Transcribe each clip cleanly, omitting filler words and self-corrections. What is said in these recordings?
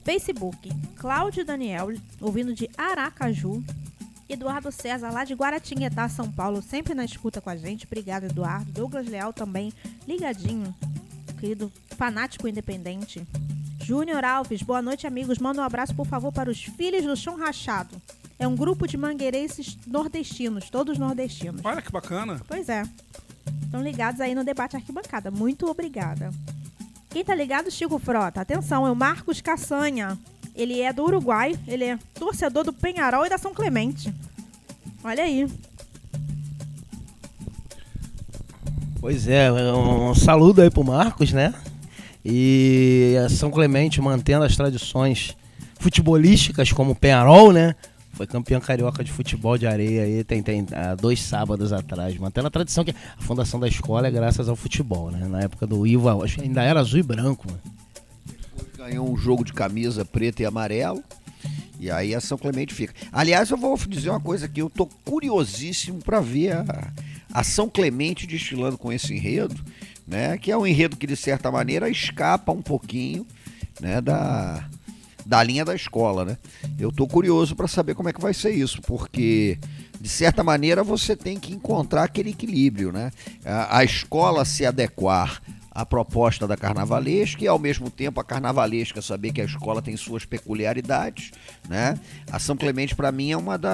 Facebook, Cláudio Daniel, ouvindo de Aracaju. Eduardo César, lá de Guaratinguetá, São Paulo, sempre na escuta com a gente. Obrigado, Eduardo. Douglas Leal também, ligadinho. Querido fanático independente. Júnior Alves, boa noite, amigos. Manda um abraço, por favor, para os Filhos do Chão Rachado. É um grupo de mangueirenses nordestinos, todos nordestinos. Olha que bacana. Pois é. Estão ligados aí no debate arquibancada. Muito obrigada. Quem tá ligado, Chico Frota. Atenção, é o Marcos Caçanha. Ele é do Uruguai. Ele é torcedor do Penharol e da São Clemente. Olha aí. Pois é, um saludo aí pro Marcos, né? E a São Clemente mantendo as tradições futebolísticas como o Penharol, né? Foi campeão carioca de futebol de areia aí, tem há 2 sábados atrás. Mantendo a tradição que a fundação da escola é graças ao futebol, né? Na época do Ivo, acho que ainda era azul e branco, mano. Ganhou um jogo de camisa preta e amarelo. E aí a São Clemente fica. Aliás, eu vou dizer uma coisa aqui. Eu tô curiosíssimo para ver a São Clemente desfilando com esse enredo, né? Que é um enredo que, de certa maneira, escapa um pouquinho, né, da linha da escola, né? Eu tô curioso para saber como é que vai ser isso, porque, de certa maneira, você tem que encontrar aquele equilíbrio, né? A escola se adequar a proposta da carnavalesca e, ao mesmo tempo, a carnavalesca saber que a escola tem suas peculiaridades, né? A São Clemente, para mim, é uma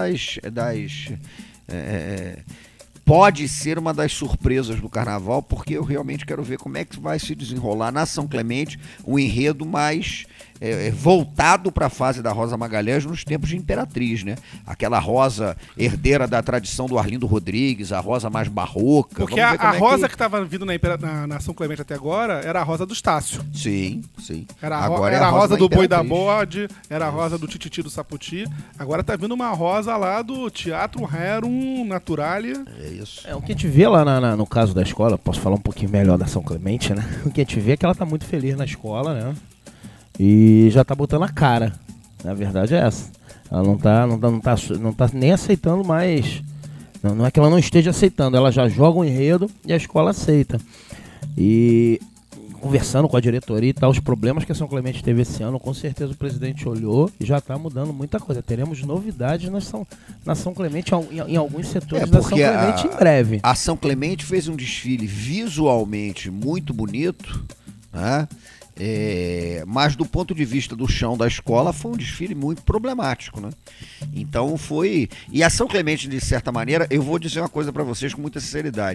pode ser uma das surpresas do carnaval, porque eu realmente quero ver como é que vai se desenrolar na São Clemente um enredo mais voltado para a fase da Rosa Magalhães nos tempos de Imperatriz, né? Aquela rosa herdeira da tradição do Arlindo Rodrigues, a rosa mais barroca. Porque a rosa que estava vindo na São Clemente até agora era a rosa do Estácio. Sim, sim. Agora era a rosa do Boi da Bode, era a rosa do Tititi do Saputi. Agora tá vindo uma rosa lá do Teatro Rerum Naturalia. É isso. O que a gente vê lá no caso da escola, posso falar um pouquinho melhor da São Clemente, né? O que a gente vê é que ela tá muito feliz na escola, né? E já tá botando a cara. A verdade é essa. Ela não tá nem aceitando mais. Não é que ela não esteja aceitando, ela já joga um enredo e a escola aceita. E conversando com a diretoria e tal, os problemas que a São Clemente teve esse ano, com certeza o presidente olhou e já tá mudando muita coisa. Teremos novidades na São Clemente em alguns setores da São Clemente em breve. A São Clemente fez um desfile visualmente muito bonito, né? Mas do ponto de vista do chão da escola foi um desfile muito problemático, né? Então foi... E a São Clemente, de certa maneira, eu vou dizer uma coisa para vocês com muita sinceridade,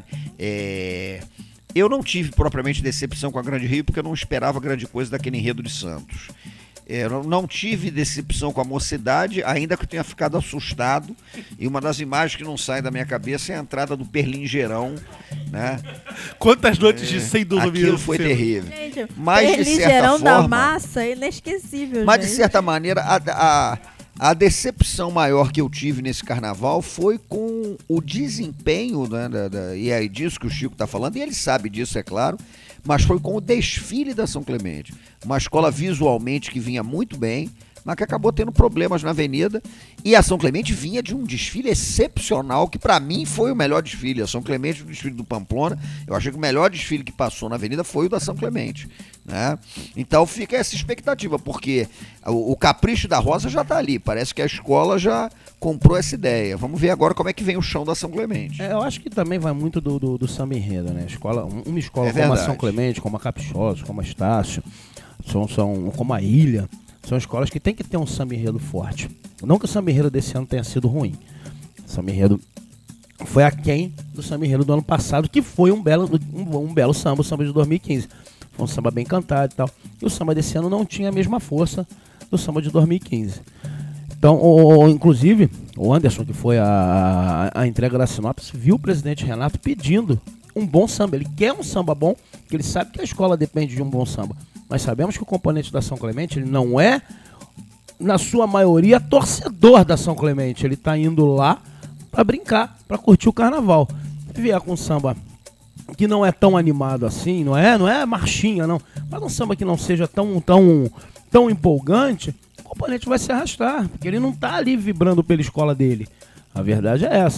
eu não tive propriamente decepção com a Grande Rio, porque eu não esperava grande coisa daquele enredo de Santos. Eu não tive decepção com a Mocidade, ainda que eu tenha ficado assustado. E uma das imagens que não sai da minha cabeça é a entrada do Perlingeirão, né? Quantas noites de sem dormir. Aquilo foi terrível. Gente, Mas, de certa Perlingeirão da forma, massa, inesquecível, mas, gente. de certa maneira, a decepção maior que eu tive nesse carnaval foi com o desempenho, né, e é disso que o Chico está falando, e ele sabe disso, é claro, mas foi com o desfile da São Clemente. Uma escola visualmente que vinha muito bem, mas que acabou tendo problemas na avenida. E a São Clemente vinha de um desfile excepcional, que para mim foi o melhor desfile. A São Clemente, o desfile do Pamplona, eu achei que o melhor desfile que passou na avenida foi o da São Clemente, né? Então fica essa expectativa, porque o capricho da Rosa já tá ali. Parece que a escola já comprou essa ideia. Vamos ver agora como é que vem o chão da São Clemente. Eu acho que também vai muito do samba enredo, né? Uma escola como a São Clemente, como a Caprichosa, como a Estácio, são como a Ilha, são escolas que tem que ter um samba enredo forte. Não que o samba enredo desse ano tenha sido ruim. O samba enredo foi aquém do samba enredo do ano passado, que foi um belo samba, o samba de 2015. Foi um samba bem cantado e tal. E o samba desse ano não tinha a mesma força do samba de 2015. Então, inclusive, o Anderson, que foi a entrega da sinopse, viu o presidente Renato pedindo um bom samba. Ele quer um samba bom, porque ele sabe que a escola depende de um bom samba. Mas sabemos que o componente da São Clemente, ele não é, na sua maioria, torcedor da São Clemente. Ele tá indo lá para brincar, para curtir o carnaval. Se vier com um samba que não é tão animado assim, não é marchinha, não, mas um samba que não seja tão empolgante, o componente vai se arrastar, porque ele não tá ali vibrando pela escola dele. A verdade é essa.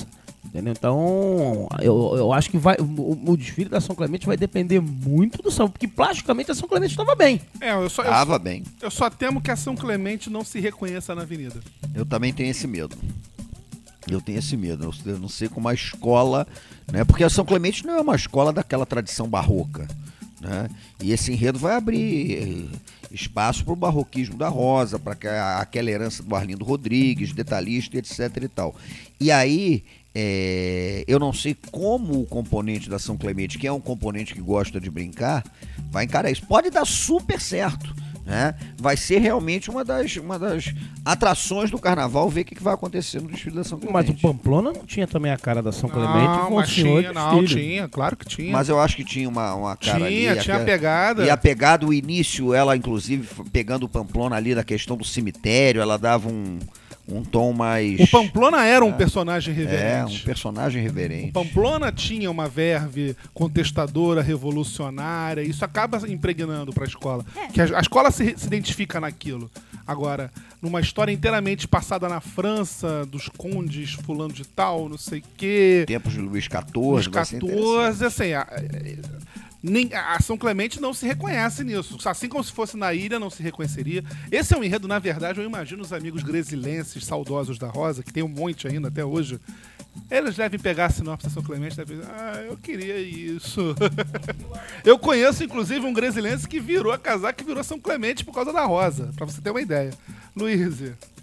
Entendeu? Então, eu acho que o desfile da São Clemente vai depender muito do samba, porque plasticamente a São Clemente estava bem. Estava bem. Eu só temo que a São Clemente não se reconheça na avenida. Eu também tenho esse medo. Eu não sei como a escola, né? Porque a São Clemente não é uma escola daquela tradição barroca, né? E esse enredo vai abrir espaço para o barroquismo da Rosa, para aquela herança do Arlindo Rodrigues, detalhista, etc e tal. E aí, eu não sei como o componente da São Clemente, que é um componente que gosta de brincar, vai encarar isso. Pode dar super certo, né? Vai ser realmente uma das atrações do carnaval, ver o que vai acontecer no desfile da São Clemente. Mas o Pamplona não tinha também a cara da São Clemente com o senhor tinha, claro que tinha. Mas eu acho que tinha uma cara ali. Tinha a pegada. E a pegada, o início, ela inclusive, pegando o Pamplona ali da questão do cemitério, ela dava um tom mais... O Pamplona era um personagem reverente. Um personagem reverente. O Pamplona tinha uma verve contestadora, revolucionária, isso acaba impregnando para a escola. Que a escola se identifica naquilo. Agora, numa história inteiramente passada na França, dos condes fulano de tal, não sei o quê... Tempos de Luís XIV. Luís XIV, assim... A São Clemente não se reconhece nisso. Assim como se fosse na ilha, não se reconheceria. Esse é um enredo, na verdade, eu imagino os amigos gresilenses saudosos da Rosa, que tem um monte ainda até hoje. Eles devem pegar a sinopse da São Clemente e devem dizer, eu queria isso. Eu conheço, inclusive, um gresilense que virou a casaca, que virou São Clemente por causa da Rosa, pra você ter uma ideia. Luiz.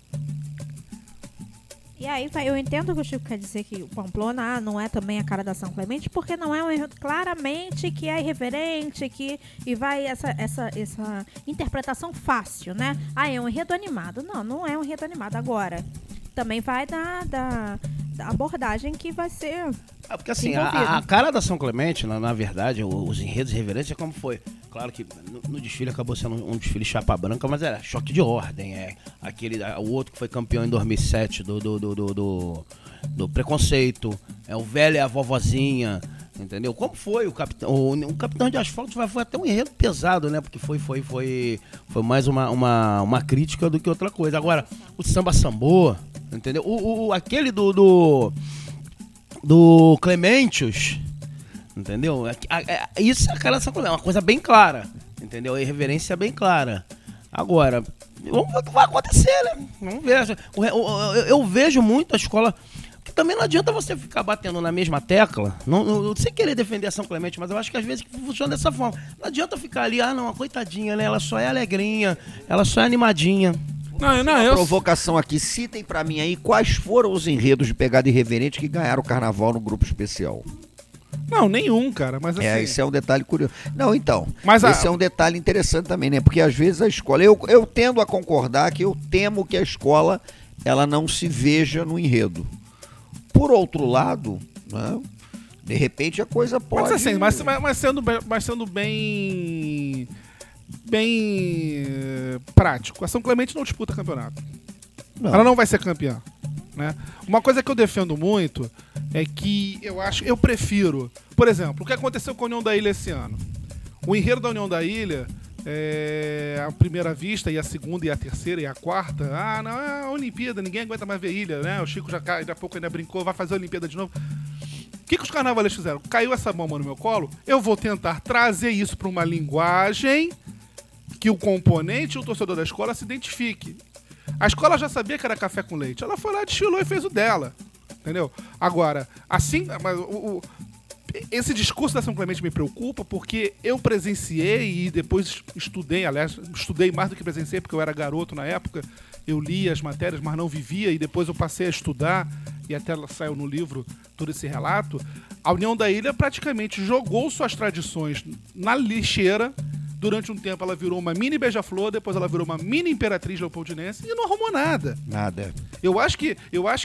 E aí, eu entendo que o Chico quer dizer que o Pamplona não é também a cara da São Clemente, porque não é um enredo claramente que é irreverente, e vai essa interpretação fácil, né? É um enredo animado. Não é um enredo animado. Agora, também vai da abordagem que vai ser... Porque assim, a cara da São Clemente, na verdade, os enredos reverentes é como foi. Claro que no desfile acabou sendo um desfile chapa branca, mas era choque de ordem. O outro que foi campeão em 2007 do Preconceito, o velho e a vovozinha, entendeu? Como foi o Capitão de Asfalto foi até um enredo pesado, né? Porque foi mais uma crítica do que outra coisa. Agora, o samba sambô, entendeu? Aquele do Clementius, entendeu? Isso é a cara dessa coisa, é uma coisa bem clara, entendeu? A irreverência bem clara. Agora, vamos ver o que vai acontecer, né? Vamos ver. Eu vejo muito a escola, que também não adianta você ficar batendo na mesma tecla, não sem querer defender a São Clemente, mas eu acho que às vezes funciona dessa forma. Não adianta ficar ali, não, a coitadinha, né? Ela só é alegrinha, ela só é animadinha. Provocação aqui, citem pra mim aí quais foram os enredos de pegada irreverente que ganharam o carnaval no grupo especial. Não, nenhum, cara, mas assim... esse é um detalhe curioso. Não, então, esse é um detalhe interessante também, né? Porque às vezes a escola... Eu tendo a concordar que eu temo que a escola ela não se veja no enredo. Por outro lado, né, de repente a coisa pode... Mas sendo bem prático. A São Clemente não disputa campeonato. Não. Ela não vai ser campeã, né? Uma coisa que eu defendo muito é que eu prefiro, por exemplo, o que aconteceu com a União da Ilha esse ano. O enredo da União da Ilha, a primeira vista, e a segunda, e a terceira, e a quarta, não, é a Olimpíada, ninguém aguenta mais ver ilha, né? O Chico daqui a pouco ainda brincou, vai fazer a Olimpíada de novo. O que os carnavalistas fizeram? Caiu essa bomba no meu colo, eu vou tentar trazer isso para uma linguagem que o componente e o torcedor da escola se identifique. A escola já sabia que era café com leite. Ela foi lá, desfilou e fez o dela. Entendeu? Agora, assim... Esse discurso da São Clemente me preocupa porque eu presenciei e depois estudei, aliás, estudei mais do que presenciei porque eu era garoto na época, eu lia as matérias, mas não vivia, e depois eu passei a estudar, e até saiu no livro todo esse relato. A União da Ilha praticamente jogou suas tradições na lixeira. Durante um tempo ela virou uma mini beija-flor, depois ela virou uma mini imperatriz leopoldinense e não arrumou nada. Nada. Eu acho que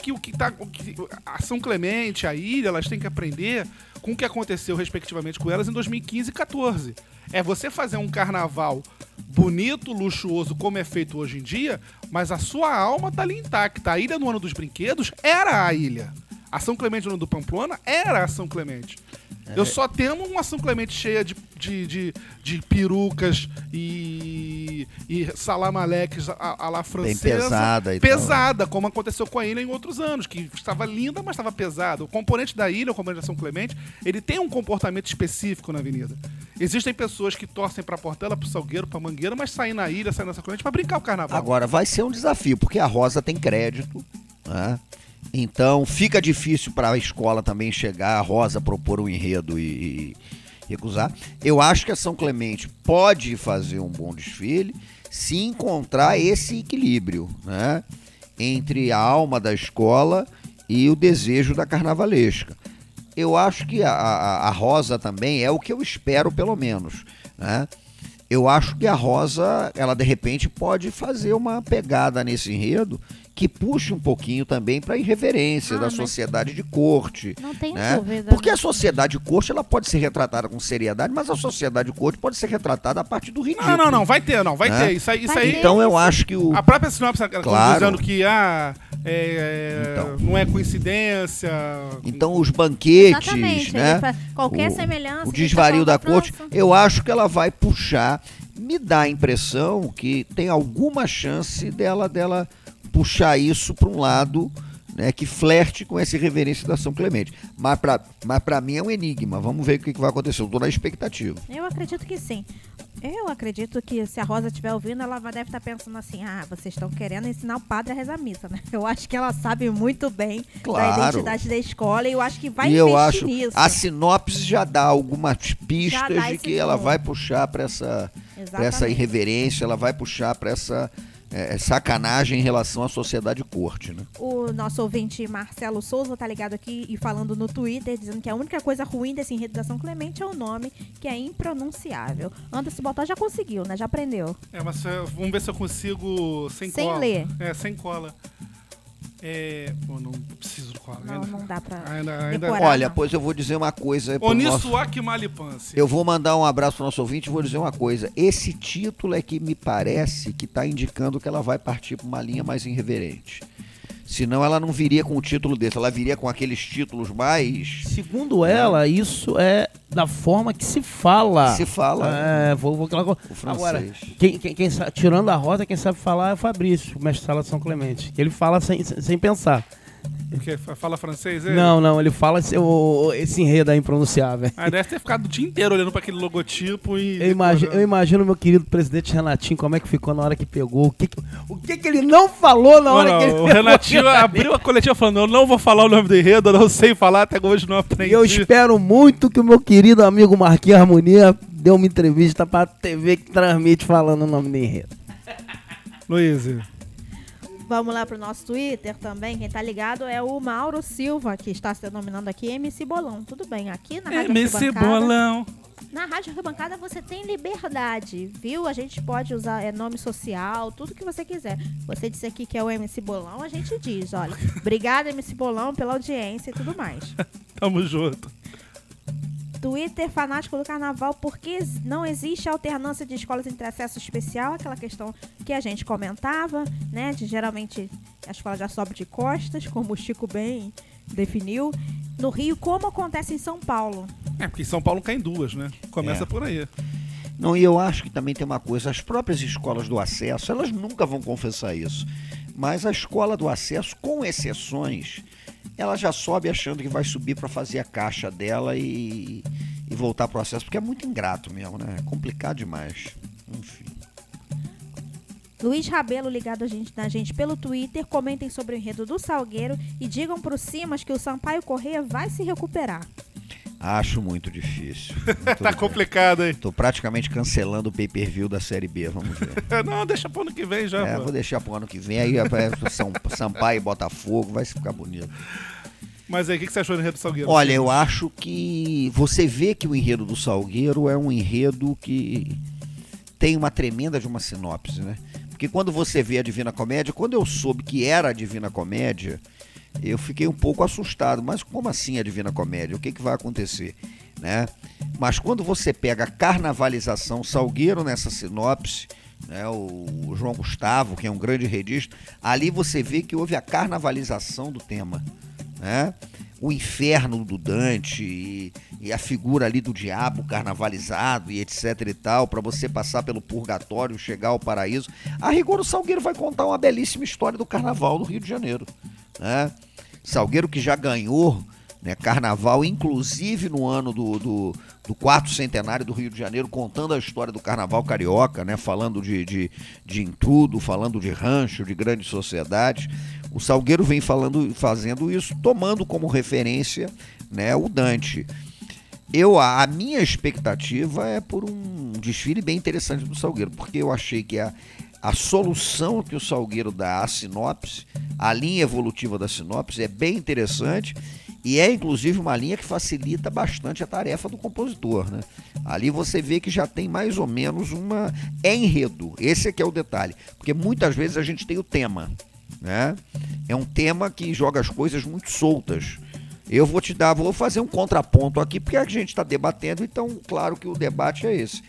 a São Clemente, a ilha, elas têm que aprender com o que aconteceu respectivamente com elas em 2015 e 2014. É você fazer um carnaval bonito, luxuoso, como é feito hoje em dia, mas a sua alma tá ali intacta. A ilha no Ano dos Brinquedos era a ilha. A São Clemente do Pamplona era a São Clemente. Eu só temo uma São Clemente cheia de perucas e salamaleques à la francesa. Bem pesada. Pesada, como aconteceu com a ilha em outros anos, que estava linda, mas estava pesada. O componente da ilha, o componente da São Clemente, ele tem um comportamento específico na avenida. Existem pessoas que torcem pra Portela, pro Salgueiro, pra Mangueira, mas saem na ilha, saem na São Clemente pra brincar o carnaval. Agora, vai ser um desafio, porque a Rosa tem crédito, né? Então fica difícil para a escola também chegar, a Rosa propor um enredo e recusar. Eu acho que a São Clemente pode fazer um bom desfile se encontrar esse equilíbrio, né, entre a alma da escola e o desejo da carnavalesca. Eu acho que a Rosa também é o que eu espero, pelo menos, né? Eu acho que a Rosa, ela de repente pode fazer uma pegada nesse enredo que puxe um pouquinho também para a irreverência da sociedade de corte. Não tem né? dúvida. Porque a sociedade de corte ela pode ser retratada com seriedade, mas a sociedade de corte pode ser retratada a partir do ridículo. Não, vai ter. Né? Isso aí. Então eu acho que o... A própria sinopse Claro. dizendo que não é coincidência. Então os banquetes, Exatamente, né? Qualquer semelhança. O desvario da corte, eu acho que ela vai puxar. Me dá a impressão que tem alguma chance dela puxar isso para um lado, né, que flerte com essa irreverência da São Clemente. Mas para mim é um enigma. Vamos ver o que vai acontecer. Eu estou na expectativa. Eu acredito que sim. Eu acredito que se a Rosa estiver ouvindo, ela deve estar pensando assim, vocês estão querendo ensinar o padre a rezar a missa, né? Eu acho que ela sabe muito bem da identidade da escola e eu acho que vai investir nisso. A sinopse já dá algumas pistas de que ela vai puxar para essa irreverência, ela vai puxar para essa sacanagem em relação à sociedade corte, né? O nosso ouvinte Marcelo Souza tá ligado aqui e falando no Twitter, dizendo que a única coisa ruim desse enredo da São Clemente é o nome, que é impronunciável. Anderson Botó já conseguiu, né? Já aprendeu. Mas vamos ver se eu consigo sem cola. Sem ler. Sem cola. Não preciso de cola. Não dá pra decorar, olha, pois eu vou dizer uma coisa. Onissuak Malipance. Eu vou mandar um abraço pro nosso ouvinte e vou dizer uma coisa. Esse título é que me parece que está indicando que ela vai partir para uma linha mais irreverente. Senão ela não viria com o título desse, ela viria com aqueles títulos mais... Segundo ela, isso é da forma que se fala. Se fala. Vou o francês. Agora, quem sabe, tirando a Rosa, quem sabe falar é o Fabrício, o mestre Sala de São Clemente. Ele fala sem pensar. Porque fala francês? Não, ele fala esse enredo aí impronunciável. Deve ter ficado o dia inteiro olhando para aquele logotipo e... Eu imagino meu querido presidente Renatinho, como é que ficou na hora que pegou, o que ele não falou na hora que ele pegou. O Renatinho abriu a coletiva falando, eu não vou falar o nome do enredo, eu não sei falar, até hoje não aprendi. E eu espero muito que o meu querido amigo Marquinhos Harmonia dê uma entrevista pra TV que transmite falando o nome do enredo. Luiz. Vamos lá pro nosso Twitter também. Quem tá ligado é o Mauro Silva, que está se denominando aqui MC Bolão. Tudo bem, aqui na Rádio MC Bolão. Na Rádio Arquibancada você tem liberdade, viu? A gente pode usar nome social, tudo que você quiser. Você disse aqui que é o MC Bolão, a gente diz, olha, obrigada MC Bolão pela audiência e tudo mais. Tamo junto. Twitter fanático do carnaval, porque não existe alternância de escolas entre acesso especial, aquela questão que a gente comentava, né? De geralmente a escola já sobe de costas, como o Chico bem definiu. No Rio, como acontece em São Paulo. Porque em São Paulo caem duas, né? Começa por aí. Não, e eu acho que também tem uma coisa, as próprias escolas do acesso, elas nunca vão confessar isso. Mas a escola do acesso, com exceções, ela já sobe achando que vai subir para fazer a caixa dela e voltar pro acesso, porque é muito ingrato mesmo, né? É complicado demais. Enfim. Luiz Rabelo ligado na gente pelo Twitter, comentem sobre o enredo do Salgueiro e digam pro Simas que o Sampaio Corrêa vai se recuperar. Acho muito difícil. Tá complicado, hein? Tô praticamente cancelando o pay-per-view da Série B, vamos ver. Não, deixa pro ano que vem já. Vou deixar pro ano que vem, aí Sampaio e Botafogo, vai ficar bonito. Mas aí, o que você achou do enredo do Salgueiro? Olha, eu acho que você vê que o enredo do Salgueiro é um enredo que tem uma tremenda de uma sinopse, né? Porque quando você vê a Divina Comédia, quando eu soube que era a Divina Comédia, eu fiquei um pouco assustado. Mas como assim a Divina Comédia? O que vai acontecer? Né? Mas quando você pega a carnavalização, Salgueiro nessa sinopse, né, o João Gustavo, que é um grande redista, ali você vê que houve a carnavalização do tema. né? O inferno do Dante e a figura ali do diabo carnavalizado e etc e tal, para você passar pelo purgatório, chegar ao paraíso. A rigor, o Salgueiro vai contar uma belíssima história do carnaval do Rio de Janeiro, né? Salgueiro que já ganhou, né, carnaval, inclusive no ano do 4º centenário do Rio de Janeiro, contando a história do carnaval carioca, né, falando de entrudo, falando de rancho, de grandes sociedades. O Salgueiro vem fazendo isso, tomando como referência, né, o Dante. A minha expectativa é por um desfile bem interessante do Salgueiro, porque eu achei que a solução que o Salgueiro dá à sinopse, a linha evolutiva da sinopse, é bem interessante e é inclusive uma linha que facilita bastante a tarefa do compositor, né? Ali você vê que já tem mais ou menos é enredo, esse é que é o detalhe, porque muitas vezes a gente tem o tema, né? É um tema que joga as coisas muito soltas. Eu vou fazer um contraponto aqui, porque a gente está debatendo, então claro que o debate é esse.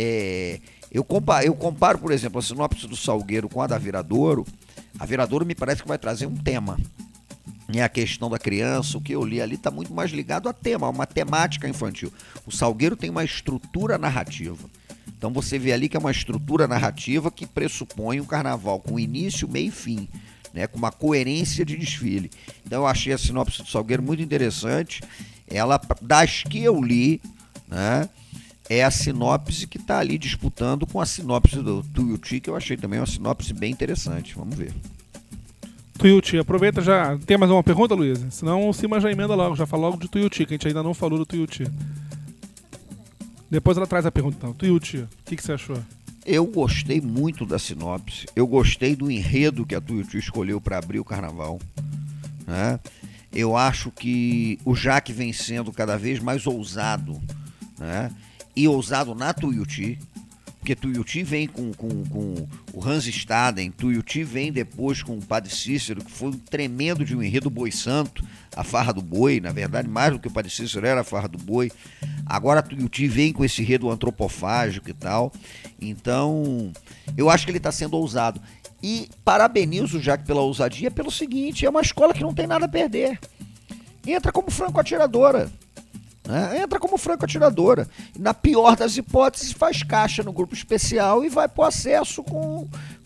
Eu comparo, por exemplo, a sinopse do Salgueiro com a da Viradouro. A Viradouro me parece que vai trazer um tema. A questão da criança, o que eu li ali está muito mais ligado a tema, a uma temática infantil. O Salgueiro tem uma estrutura narrativa. Então você vê ali que é uma estrutura narrativa que pressupõe um carnaval com início, meio e fim, né, com uma coerência de desfile. Então eu achei a sinopse do Salgueiro muito interessante. Ela, das que eu li, né, é a sinopse que está ali disputando com a sinopse do Tuiuti, que eu achei também uma sinopse bem interessante. Vamos ver. Tuiuti, aproveita já. Tem mais uma pergunta, Luísa? Senão o Cima já emenda logo, já fala logo de Tuiuti, que a gente ainda não falou do Tuiuti. Depois ela traz a pergunta então. Tuiuti, o que você achou? Eu gostei muito da sinopse, eu gostei do enredo que a Tuiuti escolheu para abrir o carnaval, né? Eu acho que o Jaque vem sendo cada vez mais ousado, né? E ousado na Tuiuti, porque Tuiuti vem com o Hans Staden, Tuiuti vem depois com o Padre Cícero, que foi um tremendo de um enredo Boi Santo, a farra do boi, na verdade, mais do que o Padre Cícero era a farra do boi. Agora Tuiuti vem com esse enredo antropofágico e tal. Então, eu acho que ele está sendo ousado. E parabenizo o Jaque pela ousadia, pelo seguinte, é uma escola que não tem nada a perder. Entra como franco-atiradora. Entra como franco-atiradora. Na pior das hipóteses, faz caixa no grupo especial e vai pro acesso com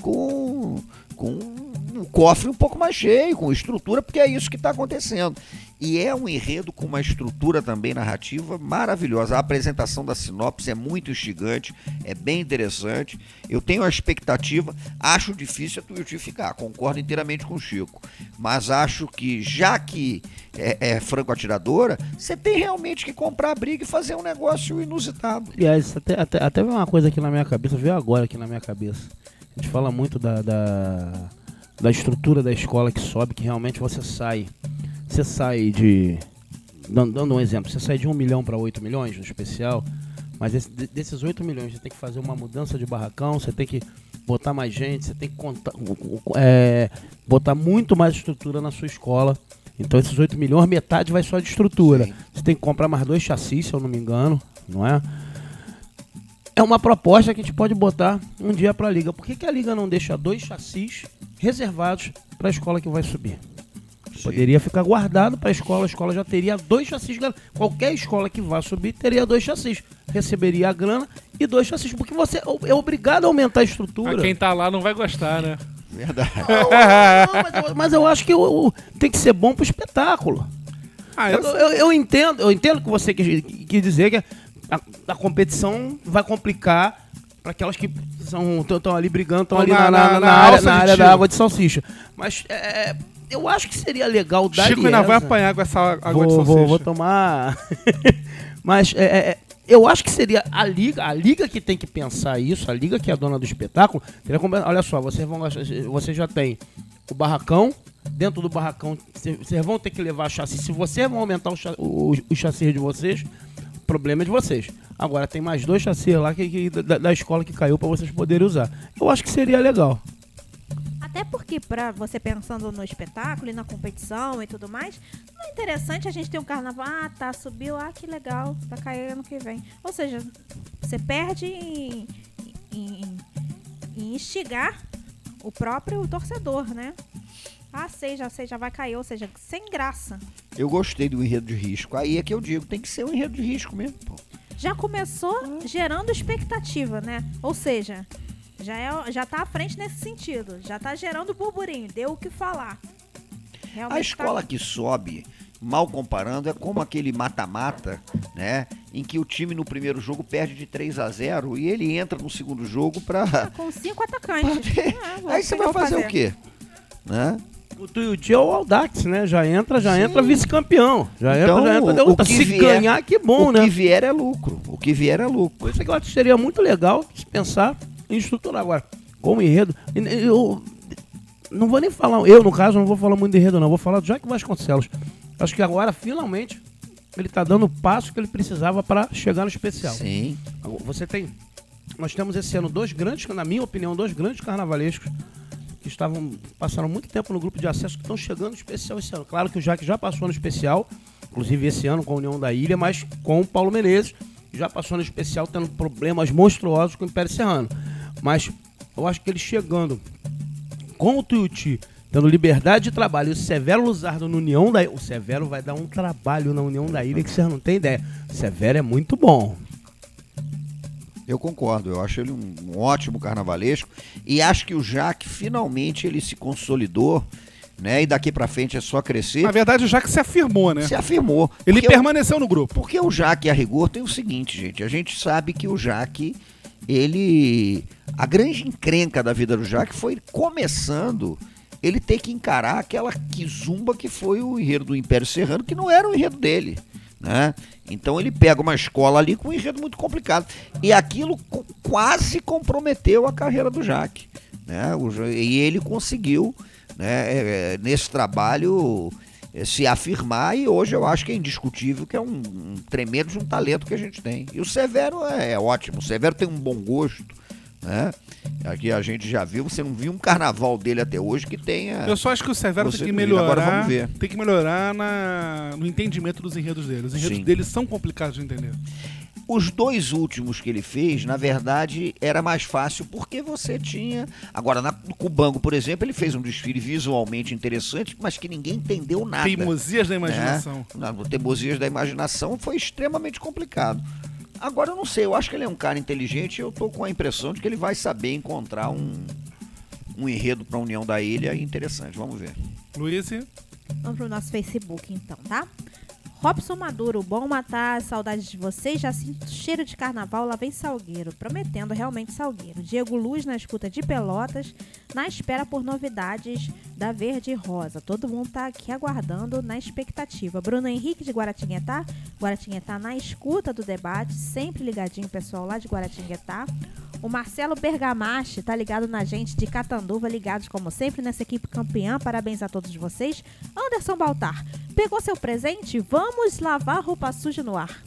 um cofre um pouco mais cheio, com estrutura, porque é isso que está acontecendo. E é um enredo com uma estrutura também narrativa maravilhosa. A apresentação da sinopse é muito instigante, é bem interessante. Eu tenho a expectativa, acho difícil a Tuiuti ficar, concordo inteiramente com o Chico. Mas acho que, já que é franco-atiradora, você tem realmente que comprar a briga e fazer um negócio inusitado. Aliás, até veio uma coisa aqui na minha cabeça, veio agora aqui na minha cabeça. A gente fala muito da estrutura da escola que sobe, que realmente você sai de... Dando um exemplo, você sai de 1 milhão para 8 milhões no especial, mas desses 8 milhões você tem que fazer uma mudança de barracão, você tem que botar mais gente, você tem que botar muito mais estrutura na sua escola. Então esses 8 milhões, metade vai só de estrutura. Sim. Você tem que comprar mais 2 chassis, se eu não me engano, não é? É uma proposta que a gente pode botar um dia para a Liga. Por que a Liga não deixa 2 chassis reservados para a escola que vai subir? Sim. Poderia ficar guardado para a escola já teria 2 chassis. Qualquer escola que vá subir teria 2 chassis. Receberia a grana e 2 chassis, porque você é obrigado a aumentar a estrutura. Quem tá lá não vai gostar, né? Verdade. Mas eu acho que tem que ser bom pro espetáculo. Eu entendo que você quis dizer que a competição vai complicar para aquelas que estão ali brigando, estão ali na área da água de salsicha. Mas eu acho que seria legal dar Chico ainda vai apanhar com essa água de salsicha. Vou tomar. Mas eu acho que seria a liga que tem que pensar isso, a liga que é a dona do espetáculo. Olha só, vocês já tem o barracão. Dentro do barracão, vocês vão ter que levar chassi. Se vocês vão aumentar o chassi de vocês, o problema é de vocês. Agora tem mais 2 chassis lá da escola que caiu para vocês poderem usar. Eu acho que seria legal. Até porque, pra você pensando no espetáculo e na competição e tudo mais, não é interessante a gente ter um carnaval, subiu, que legal, vai cair ano que vem. Ou seja, você perde em instigar o próprio torcedor, né? Ah, já sei, já vai cair, ou seja, sem graça. Eu gostei do enredo de risco. Aí é que eu digo, tem que ser um enredo de risco mesmo, pô. Já começou gerando expectativa, né? Ou seja, já tá à frente nesse sentido. Já tá gerando burburinho, deu o que falar. Realmente a escola que sobe, mal comparando, é como aquele mata-mata, né? Em que o time no primeiro jogo perde de 3-0 e ele entra no segundo jogo pra... com 5 atacantes. Aí você vai fazer o quê? Né? O Tuiuti é o Audax, né? Já entra vice-campeão. Já Então, entra. o que se vier, ganhar, que bom, né? O que vier é lucro. Por isso que eu acho que seria muito legal se pensar em estruturar agora. Como enredo. Eu não vou nem falar. Eu, no caso, não vou falar muito de enredo, não. Vou falar do Jaque Vasconcelos. Acho que agora, finalmente, ele tá dando o passo que ele precisava para chegar no especial. Sim. Nós temos esse ano na minha opinião, dois grandes carnavalescos que passaram muito tempo no grupo de acesso, que estão chegando no especial esse ano. Claro que o Jaque já passou no especial, inclusive esse ano com a União da Ilha, mas com o Paulo Menezes, já passou no especial tendo problemas monstruosos com o Império Serrano. Mas eu acho que ele chegando com o Tuiuti, tendo liberdade de trabalho, e o Severo Luzardo na União da Ilha, o Severo vai dar um trabalho na União da Ilha que vocês não têm ideia. O Severo é muito bom. Eu concordo, eu acho ele um ótimo carnavalesco e acho que o Jaque finalmente ele se consolidou, né? E daqui pra frente é só crescer. Na verdade, o Jaque se afirmou, né? Se afirmou. Ele permaneceu no grupo. Porque o Jaque, a rigor, tem o seguinte, gente. A gente sabe que o Jaque, a grande encrenca da vida do Jaque foi começando ele ter que encarar aquela quizumba que foi o enredo do Império Serrano, que não era o enredo dele, né? Então ele pega uma escola ali com um enredo muito complicado. E aquilo quase comprometeu a carreira do Jaque, né? E ele conseguiu, né, nesse trabalho se afirmar, e hoje eu acho que é indiscutível que é um tremendo de um talento que a gente tem. E o Severo é ótimo, o Severo tem um bom gosto, né? Aqui a gente já viu, você não viu um carnaval dele até hoje que tenha... Eu só acho que o Severo tem que melhorar. Agora vamos ver. Tem que melhorar no entendimento dos enredos dele. Os enredos dele são complicados de entender. Os dois últimos que ele fez, na verdade, era mais fácil porque você tinha... Agora, no Cubango, por exemplo, ele fez um desfile visualmente interessante, mas que ninguém entendeu nada. Teimosias da imaginação. Teimosias da imaginação foi extremamente complicado. Agora eu não sei, eu acho que ele é um cara inteligente e eu tô com a impressão de que ele vai saber encontrar um enredo pra União da Ilha interessante. Vamos ver. Luiz? Vamos pro nosso Facebook então, tá? Robson Maduro, bom matar, saudades de vocês, já sinto cheiro de carnaval, lá vem Salgueiro, prometendo realmente Salgueiro. Diego Luz na escuta de Pelotas, na espera por novidades da Verde e Rosa. Todo mundo tá aqui aguardando na expectativa. Bruno Henrique de Guaratinguetá na escuta do debate, sempre ligadinho pessoal lá de Guaratinguetá. O Marcelo Bergamache tá ligado na gente de Catanduva, ligados como sempre nessa equipe campeã, parabéns a todos vocês. Anderson Baltar, pegou seu presente? Vamos lavar roupa suja no ar.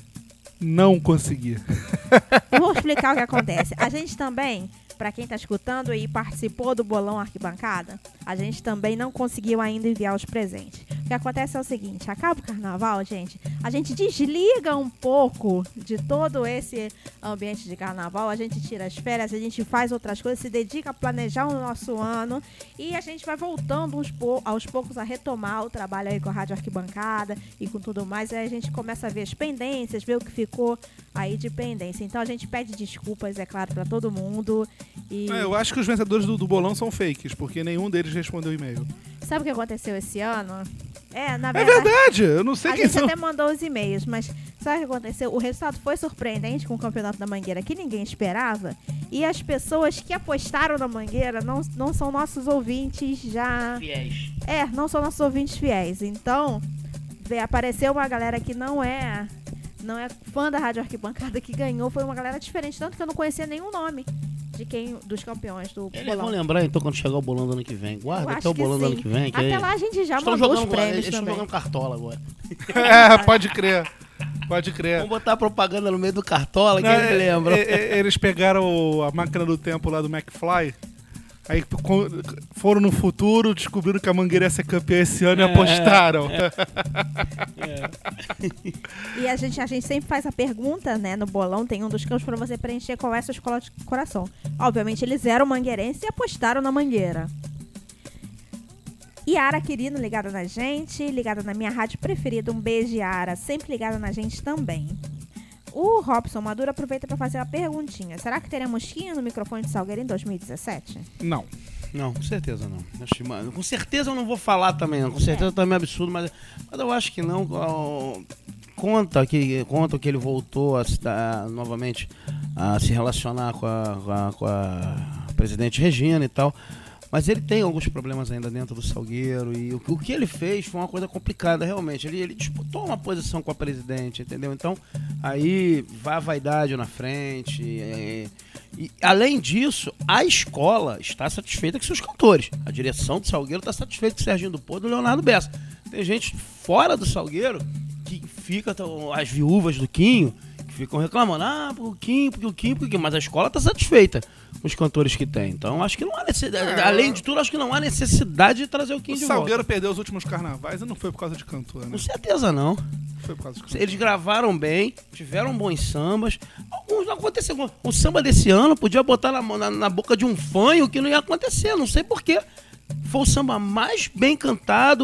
Não consegui. Vou explicar o que acontece. A gente também, para quem tá escutando e participou do Bolão Arquibancada, a gente também não conseguiu ainda enviar os presentes. O que acontece é o seguinte, acaba o carnaval, gente, a gente desliga um pouco de todo esse ambiente de carnaval, a gente tira as férias, a gente faz outras coisas, se dedica a planejar o nosso ano e a gente vai voltando aos poucos a retomar o trabalho aí com a Rádio Arquibancada e com tudo mais, aí a gente começa a ver as pendências, ver o que ficou aí de pendência. Então a gente pede desculpas, é claro, para todo mundo. E... eu acho que os vencedores do bolão são fakes, porque nenhum deles respondeu o e-mail. Sabe o que aconteceu esse ano? Na verdade, é verdade, eu não sei quem são. A gente até mandou os e-mails, mas sabe o que aconteceu? O resultado foi surpreendente com o Campeonato da Mangueira, que ninguém esperava. E as pessoas que apostaram na Mangueira não são nossos ouvintes já... fiéis. Não são nossos ouvintes fiéis. Então, apareceu uma galera que não é fã da Rádio Arquibancada que ganhou. Foi uma galera diferente, tanto que eu não conhecia nenhum nome dos campeões do Eles bolão. vão lembrar então quando chegar o bolão do ano que vem. Guarda até o bolão do ano que vem. Até lá a gente já estão mandou jogando, os prêmios eles também. estão jogando cartola agora. Pode crer. Pode crer. Vamos botar a propaganda no meio do cartola, que eles lembram. Eles pegaram a máquina do tempo lá do McFly, aí foram no futuro, descobriram que a Mangueira ia ser campeã esse ano e apostaram. E a gente sempre faz a pergunta, né, no bolão, tem um dos campos pra você preencher qual é a sua escola de coração. Obviamente eles eram mangueirenses e apostaram na Mangueira. Yara Quirino ligada na gente, ligada na minha rádio preferida. Um beijo, Yara, sempre ligada na gente também. O Robson Maduro aproveita para fazer uma perguntinha. Será que teremos mosquinha no microfone de Salgueiro em 2017? Não. Não, com certeza não. Com certeza eu não vou falar também, não. Com certeza também é absurdo, mas eu acho que não. Conta que ele voltou novamente a se relacionar com a presidente Regina e tal. Mas ele tem alguns problemas ainda dentro do Salgueiro e o que ele fez foi uma coisa complicada, realmente. Ele disputou uma posição com a presidente, entendeu? Então, aí vai a vaidade na frente. E além disso, a escola está satisfeita com seus cantores. A direção do Salgueiro está satisfeita com o Serginho do Porto e o Leonardo Bessa. Tem gente fora do Salgueiro que fica, as viúvas do Quinho, que ficam reclamando, porque o Quinho, mas a escola está satisfeita com os cantores que tem. Então, acho que não há necessidade, além de tudo, acho que não há necessidade de trazer o Quinho de volta. O Salgueiro perdeu os últimos carnavais e não foi por causa de cantor, né? Com certeza não. Foi por causa de cantor. Eles gravaram bem, tiveram bons sambas. Alguns não aconteceram. O samba desse ano podia botar na boca de um fanho que não ia acontecer, não sei porquê. Foi o samba mais bem cantado.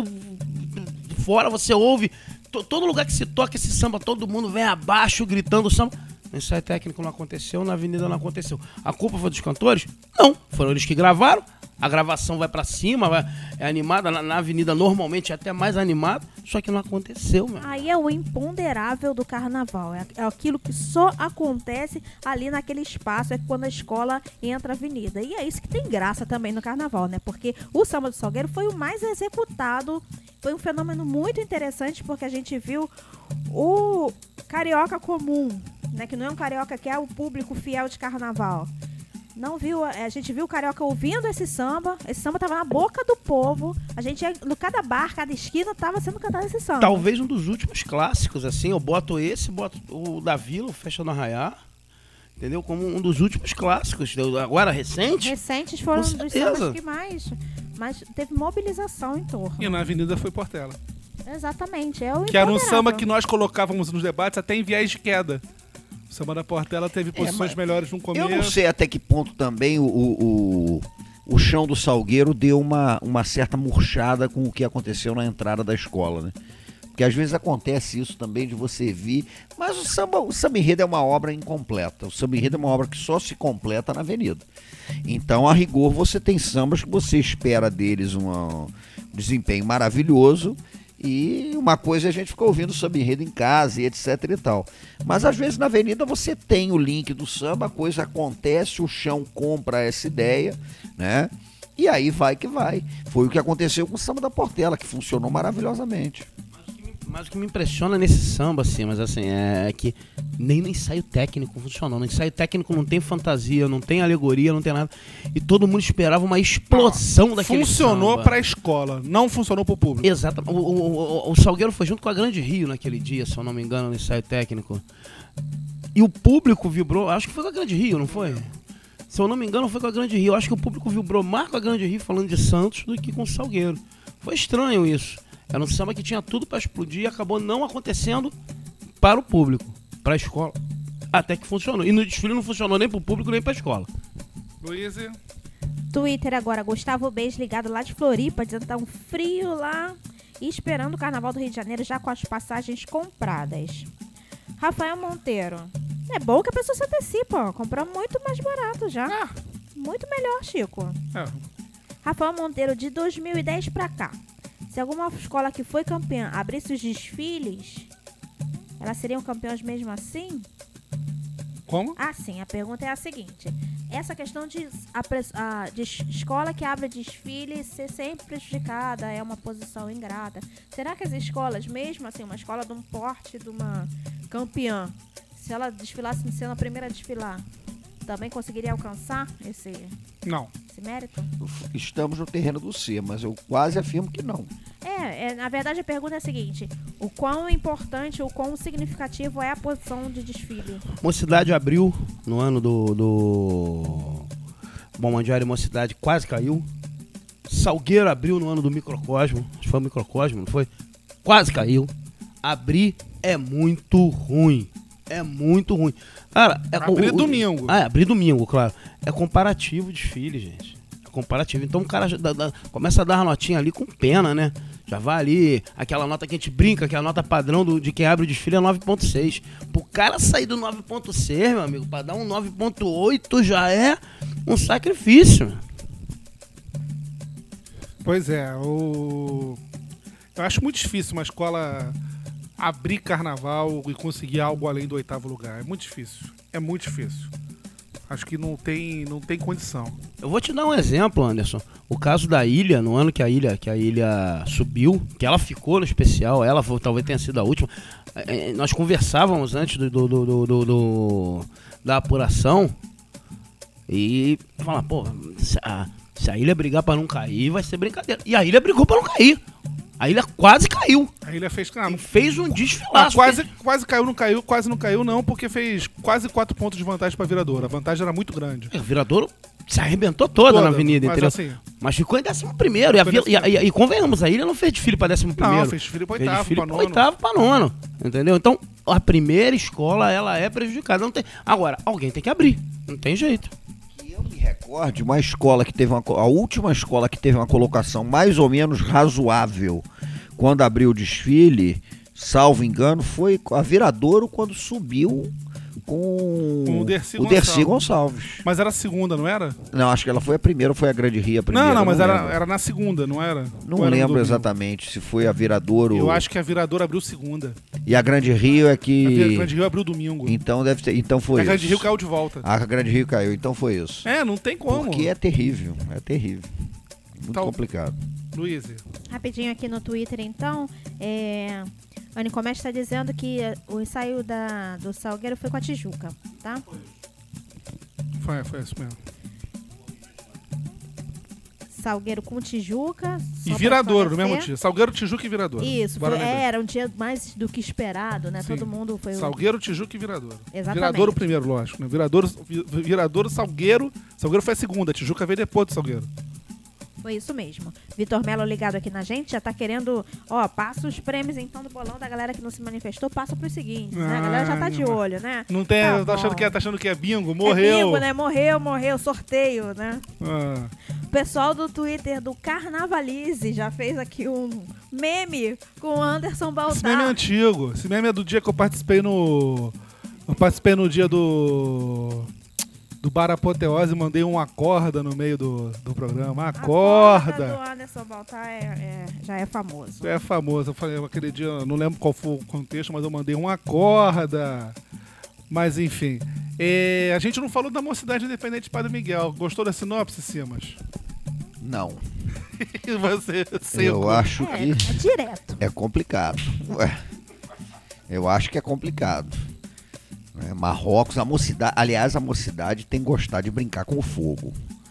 Fora você ouve, todo lugar que se toca esse samba, todo mundo vem abaixo gritando o samba. No ensaio técnico não aconteceu, na avenida não aconteceu. A culpa foi dos cantores? Não, foram eles que gravaram. A gravação vai pra cima, é animada, na avenida normalmente é até mais animada, só que não aconteceu, meu. Aí é o imponderável do carnaval, é aquilo que só acontece ali naquele espaço, é quando a escola entra a avenida. E é isso que tem graça também no carnaval, né? Porque o Samba do Salgueiro foi o mais executado, foi um fenômeno muito interessante, porque a gente viu o carioca comum, né? Que não é um carioca, que é o público fiel de carnaval. Não viu, a gente viu o carioca ouvindo esse samba tava na boca do povo, a gente no cada bar, cada esquina tava sendo cantado esse samba. Talvez um dos últimos clássicos, assim, eu boto o da Vila, o Festa no Arraiá, entendeu? Como um dos últimos clássicos, agora recentes foram dos sambas que mais, mas teve mobilização em torno. E na avenida foi Portela. Exatamente, é o que era um samba que nós colocávamos nos debates até em viés de queda. O samba da Portela teve posições melhores no começo. Eu não sei até que ponto também o chão do Salgueiro deu uma certa murchada com o que aconteceu na entrada da escola, né? Porque às vezes acontece isso também de você vir, mas o samba enredo é uma obra incompleta. O samba enredo é uma obra que só se completa na avenida. Então, a rigor, você tem sambas que você espera deles um desempenho maravilhoso. E uma coisa a gente fica ouvindo samba enredo em casa e etc e tal. Mas às vezes na avenida você tem o link do samba, a coisa acontece, o chão compra essa ideia, né? E aí vai que vai. Foi o que aconteceu com o samba da Portela, que funcionou maravilhosamente. Mas o que me impressiona nesse samba, assim, mas assim, é que nem no ensaio técnico funcionou. No ensaio técnico não tem fantasia, não tem alegoria, não tem nada. E todo mundo esperava uma explosão daquele funcionou samba. Pra escola, não funcionou pro público. Exato. O Salgueiro foi junto com a Grande Rio naquele dia, se eu não me engano, no ensaio técnico. E o público vibrou, acho que foi com a Grande Rio, não foi? Se eu não me engano, foi com a Grande Rio. Acho que o público vibrou mais com a Grande Rio falando de Santos do que com o Salgueiro. Foi estranho isso. Era um samba que tinha tudo pra explodir e acabou não acontecendo para o público, para a escola. Até que funcionou. E no desfile não funcionou nem pro público nem pra escola. Luiz. Twitter agora, Gustavo Beijo ligado lá de Floripa, dizendo que tá um frio lá e esperando o Carnaval do Rio de Janeiro já com as passagens compradas. Rafael Monteiro. É bom que a pessoa se antecipa, comprou muito mais barato já. Muito melhor, Chico. Rafael Monteiro, de 2010 pra cá. Se alguma escola que foi campeã abrisse os desfiles, elas seriam campeãs mesmo assim? Como? Ah, sim. A pergunta é a seguinte. Essa questão de escola que abre desfile ser sempre prejudicada é uma posição ingrata. Será que as escolas, mesmo assim, uma escola de um porte de uma campeã, se ela desfilasse sendo a primeira a desfilar, também conseguiria alcançar esse mérito? Estamos no terreno do ser, mas eu quase afirmo que não. Na verdade a pergunta é a seguinte: o quão importante, o quão significativo é a posição de desfile? Mocidade abriu no ano do Bom Mandiário e Mocidade, quase caiu. Salgueiro abriu no ano do Microcosmo, acho que foi o Microcosmo, não foi? Quase caiu. Abrir é muito ruim. É muito ruim. Cara, abrir domingo. Abrir domingo, claro. É comparativo o desfile, gente. É comparativo. Então o cara começa a dar uma notinha ali com pena, né? Já vai ali, aquela nota que a gente brinca, que é a nota padrão de quem abre o desfile é 9.6. Pro cara sair do 9.6, meu amigo, pra dar um 9.8 já é um sacrifício. Pois é, eu acho muito difícil uma escola abrir carnaval e conseguir algo além do 8º lugar. É muito difícil. É muito difícil. Acho que não tem condição. Eu vou te dar um exemplo, Anderson. O caso da Ilha, no ano que a Ilha subiu, que ela ficou no especial, ela talvez tenha sido a última. Nós conversávamos antes da apuração e falar, pô, se a Ilha brigar pra não cair, vai ser brincadeira. E a Ilha brigou pra não cair. A Ilha quase caiu. A Ilha fez um desfilaço. Quase caiu, não caiu, quase não caiu, não, porque fez quase 4 pontos de vantagem pra Viradouro. A vantagem era muito grande. O Viradouro se arrebentou toda na avenida, mas entendeu? Assim, mas ficou em 11º. E convenhamos, a Ilha não fez desfile pra 11º. Não, fez desfile pra 8º, pra 9º. Entendeu? Então, a primeira escola, ela é prejudicada. Não tem... Agora, alguém tem que abrir. Não tem jeito. Eu me recordo de uma escola que teve a última escola que teve uma colocação mais ou menos razoável quando abriu o desfile, salvo engano, foi a Viradouro quando subiu com o Dercy Gonçalves. Mas era a segunda, não era? Não, acho que ela foi a primeira, foi a Grande Rio a primeira. Não, mas era na segunda, não era? Não lembro exatamente se foi a Viradouro. Eu acho que a Viradouro abriu segunda. E a Grande Rio é que... A Grande Rio abriu domingo. Então deve ter, então foi isso. A Grande Rio caiu de volta. A Grande Rio caiu, então foi isso. Não tem como. Porque é terrível. Muito complicado. Luiz. Rapidinho aqui no Twitter, então, a Nicomete está dizendo que o ensaio do Salgueiro foi com a Tijuca, tá? Foi isso mesmo. Salgueiro com Tijuca. E Viradouro, no mesmo dia. Salgueiro, Tijuca e Viradouro. Isso, era um dia mais do que esperado, né? Sim. Todo mundo foi... Salgueiro, Tijuca e Viradouro. Exatamente. Viradouro primeiro, lógico, né? Viradouro, Salgueiro. Salgueiro foi a segunda, Tijuca veio depois do Salgueiro. Foi isso mesmo. Vitor Melo ligado aqui na gente, já tá querendo... passa os prêmios então do bolão da galera que não se manifestou, passa pros seguintes, né? A galera já tá de olho, né? Não tem... Tá achando que é bingo? Morreu. É bingo, né? Morreu, sorteio, né? O pessoal do Twitter do Carnavalize já fez aqui um meme com o Anderson Baltar. Esse meme é antigo. Esse meme é do dia que eu participei no... dia do Bar Apoteose, mandei uma corda no meio do programa. A corda do Anderson Baltar já é famoso. É famoso. Eu falei aquele dia, não lembro qual foi o contexto, mas eu mandei uma corda. Mas enfim. A gente não falou da Mocidade Independente de Padre Miguel. Gostou da sinopse, Simas? Não. Você seco. Eu acho que... É direto. É complicado. Eu acho que é complicado. Marrocos, a mocidade tem gostado de brincar com o fogo.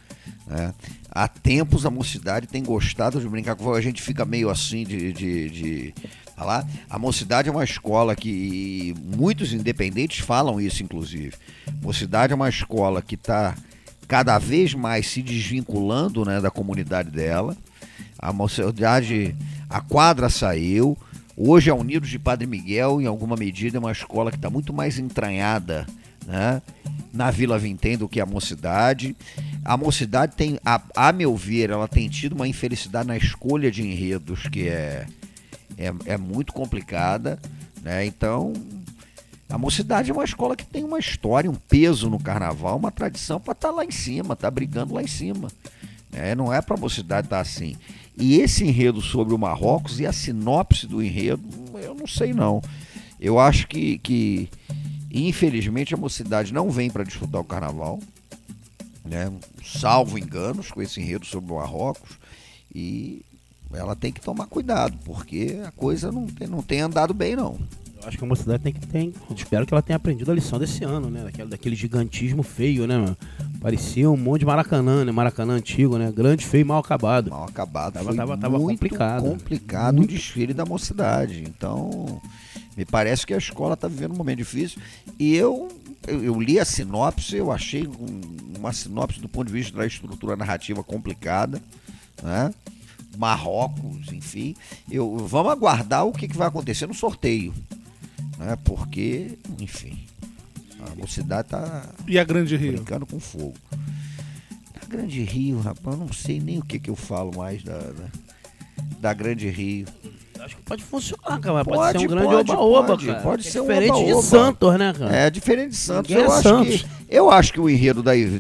Há tempos a mocidade tem gostado de brincar com o fogo. A gente fica meio assim de falar. A mocidade é uma escola que muitos independentes falam isso, inclusive. Mocidade é uma escola que está cada vez mais se desvinculando, né, da comunidade dela. A mocidade, a quadra saiu. Hoje a Unidos de Padre Miguel, em alguma medida, é uma escola que está muito mais entranhada, né, na Vila Vintém do que a Mocidade. A Mocidade tem, a meu ver, ela tem tido uma infelicidade na escolha de enredos que é muito complicada, né? Então, a Mocidade é uma escola que tem uma história, um peso no carnaval, uma tradição para estar lá em cima, estar brigando lá em cima. Não é para a Mocidade estar assim. E esse enredo sobre o Marrocos e a sinopse do enredo, eu não sei não. Eu acho que infelizmente a Mocidade não vem para disputar o carnaval, né? Salvo enganos com esse enredo sobre o Marrocos, e ela tem que tomar cuidado, porque a coisa não tem andado bem não. Eu acho que a Mocidade espero que ela tenha aprendido a lição desse ano, né? Daquele gigantismo feio, né, mano? Parecia um monte de Maracanã, né? Maracanã antigo, né? Grande, feio e mal acabado. Mal acabado. Tava muito complicado o desfile da Mocidade. Então, me parece que a escola está vivendo um momento difícil. E eu li a sinopse, eu achei uma sinopse do ponto de vista da estrutura narrativa complicada, né? Marrocos, enfim. Vamos aguardar o que vai acontecer no sorteio, né? Porque, enfim, a Mocidade tá... E a Grande Rio? Brincando com fogo. Grande Rio, rapaz, eu não sei nem o que eu falo mais da Grande Rio. Acho que pode funcionar, cara. Pode ser um grande oba-oba, cara. Pode ser diferente um oba-oba. De Santos, né, cara? É, diferente de Santos. Santos. Eu acho que o enredo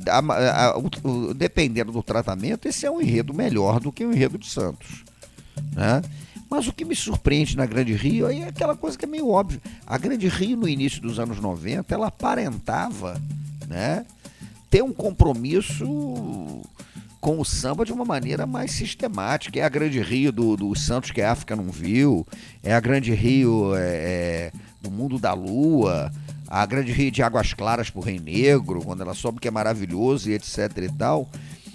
dependendo do tratamento, esse é um enredo melhor do que o enredo de Santos, né? Mas o que me surpreende na Grande Rio aí é aquela coisa que é meio óbvio. A Grande Rio, no início dos anos 90, ela aparentava, né, ter um compromisso com o samba de uma maneira mais sistemática. É a Grande Rio do Santos que a África não viu, é a Grande Rio do Mundo da Lua, a Grande Rio de Águas Claras pro Rei Negro, quando ela soube que é maravilhoso e etc e tal.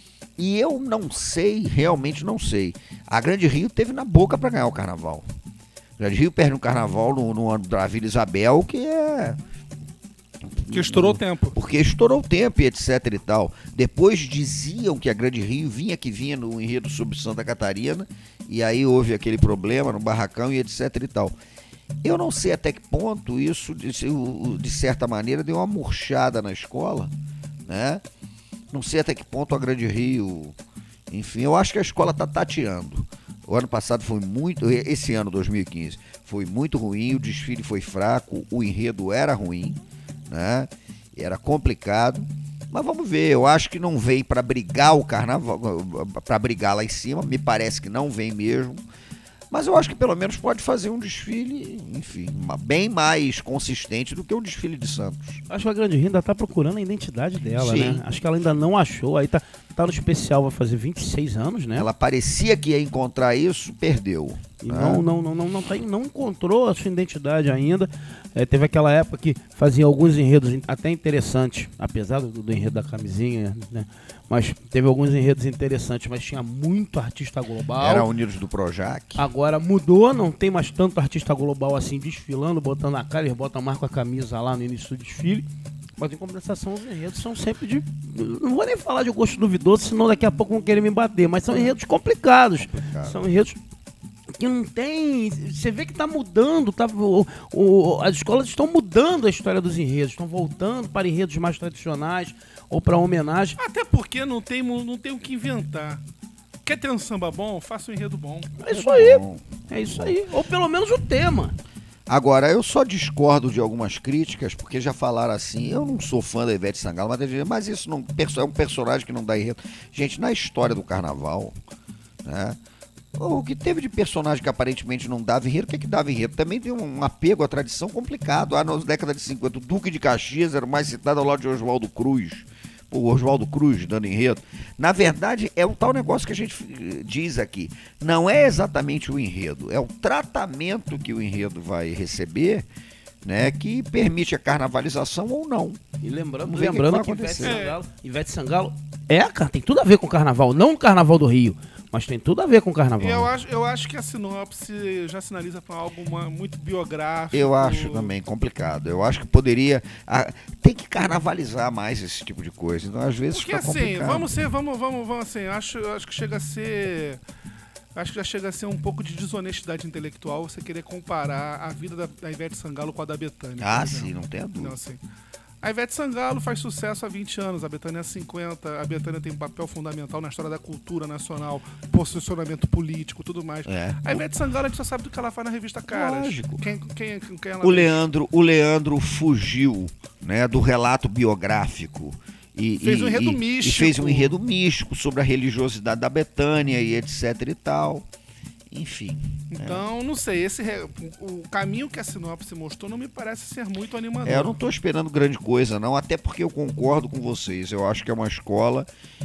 E eu não sei, realmente não sei. A Grande Rio teve na boca para ganhar o carnaval. A Grande Rio perde no carnaval no ano da Vila Isabel, que estourou o tempo. Porque estourou o tempo e etc e tal. Depois diziam que a Grande Rio vinha no enredo sobre Santa Catarina, e aí houve aquele problema no barracão e etc e tal. Eu não sei até que ponto isso, de certa maneira, deu uma murchada na escola, né? Não sei até que ponto a Grande Rio... Enfim, eu acho que a escola está tateando. O ano passado foi muito... Esse ano, 2015, foi muito ruim, o desfile foi fraco, o enredo era ruim, né? Era complicado. Mas vamos ver, eu acho que não vem para brigar o carnaval, para brigar lá em cima, me parece que não vem mesmo. Mas eu acho que pelo menos pode fazer um desfile, enfim, bem mais consistente do que o desfile de Santos. Acho que a Grande Rio ainda tá procurando a identidade dela, Sim. né? Acho que ela ainda não achou. Aí tá no especial, vai fazer 26 anos, né? Ela parecia que ia encontrar isso, perdeu. E não encontrou a sua identidade ainda. Teve aquela época que fazia alguns enredos até interessantes, apesar do enredo da camisinha, né? Mas teve alguns enredos interessantes, mas tinha muito artista global. Era Unidos do Projac. Agora mudou, não tem mais tanto artista global assim desfilando, botando a cara, eles botam a marca a camisa lá no início do desfile. Mas em compensação os enredos são sempre de... Não vou nem falar de gosto duvidoso, senão daqui a pouco vão querer me bater, mas são enredos complicados. São enredos que não tem... Você vê que está mudando, as escolas estão mudando a história dos enredos, estão voltando para enredos mais tradicionais ou para homenagem. Até porque não tem o que inventar. Quer ter um samba bom? Faça um enredo bom. É isso aí. É isso aí. Ou pelo menos o tema. Agora, eu só discordo de algumas críticas, porque já falaram assim, eu não sou fã da Ivete Sangalo, mas isso não é um personagem que não dá enredo. Gente, na história do carnaval, né, o que teve de personagem que aparentemente não dava enredo, o que dava enredo? Também tem um apego à tradição complicado. Nas décadas de 50, o Duque de Caxias era o mais citado ao lado de Oswaldo Cruz. O Oswaldo Cruz dando enredo. Na verdade, é o tal negócio que a gente diz aqui. Não é exatamente o enredo, é o tratamento que o enredo vai receber, né, que permite a carnavalização ou não. E lembrando que Ivete Sangalo cara, tem tudo a ver com o carnaval, não o carnaval do Rio, mas tem tudo a ver com o carnaval. Eu acho que a sinopse já sinaliza para algo muito biográfico. Eu acho também complicado. Eu acho que poderia... tem que carnavalizar mais esse tipo de coisa. Então, às vezes, porque fica assim, complicado. vamos assim, acho que chega a ser... Acho que já chega a ser um pouco de desonestidade intelectual você querer comparar a vida da Ivete Sangalo com a da Bethânia. Sim, não tem a dúvida. Então, assim, a Ivete Sangalo faz sucesso há 20 anos, a Bethânia há 50, a Bethânia tem um papel fundamental na história da cultura nacional, posicionamento político, tudo mais. A Ivete Sangalo, a gente só sabe do que ela faz na revista Caras. Lógico. Quem ela o Leandro fugiu, né, do relato biográfico. Fez um enredo místico. E fez um enredo místico sobre a religiosidade da Bethânia e etc e tal. Enfim. Então, não sei, o caminho que a sinopse mostrou não me parece ser muito animador. Eu não estou esperando grande coisa, não, até porque eu concordo com vocês. Eu acho que é uma escola